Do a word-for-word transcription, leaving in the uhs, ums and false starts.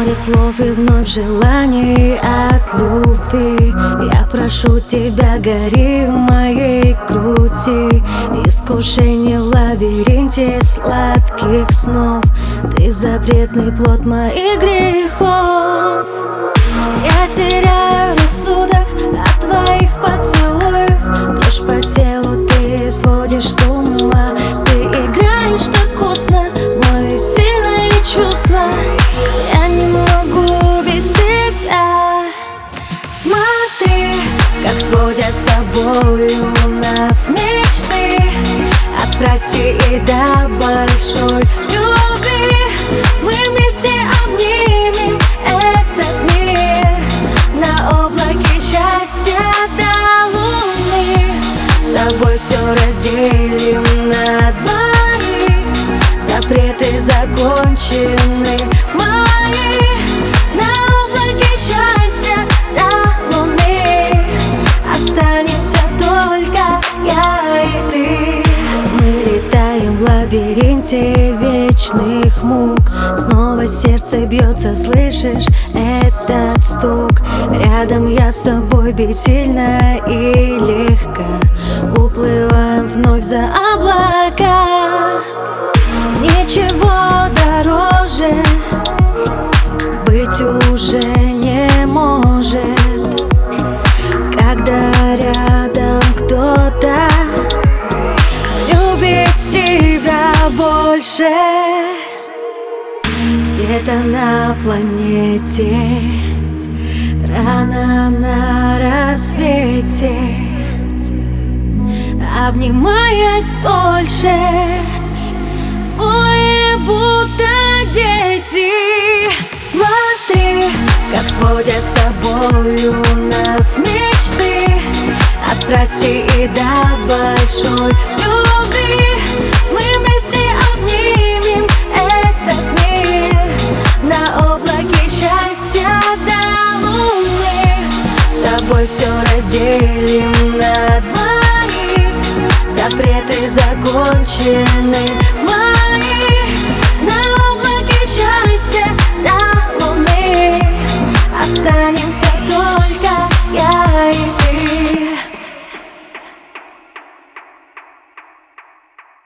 Море слов и вновь желаний от любви. Я прошу тебя, гори в моей груди. Искушение в лабиринте сладких снов. Ты запретный плод моих грехов. Я теряю рассудок от твоих поцелуев. Дрожь по телу, ты сводишь с ума. Ты играешь так вкусно в мои сильные чувства. Я не могу без тебя. Смотри, как сводят с тобою нас мечты. От страсти и до большой любви. Мы вместе обнимем этот мир на облаке счастья до луны. С тобой все разделим на двоих. Запреты закончены мои. На облаке счастья до луны останемся только я и ты. Мы летаем в лабиринте вечных мук. Снова сердце бьется, слышишь этот стук? Рядом я с тобой бессильна и легка. Уплываем вновь за облака. Ничего дороже быть уже не может, когда рядом кто-то любит тебя больше. Где-то на планете, рано на рассвете, обнимаясь дольше, двое будто дети. Смотри, как сводят с тобою нас мечты. От страсти и до большой любви. Мы вместе обнимем этот мир на облаке счастья до луны. С тобой все разделим на двоих. Запреты закончены